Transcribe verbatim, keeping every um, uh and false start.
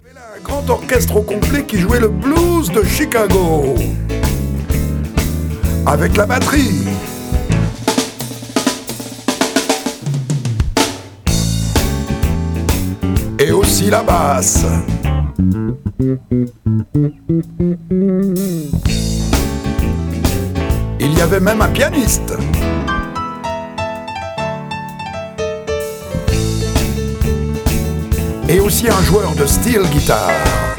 Il y avait là un grand orchestre au complet qui jouait le blues de Chicago. Avec la batterie. Et aussi la basse. Il y avait même un pianiste. Et aussi un joueur de steel guitar.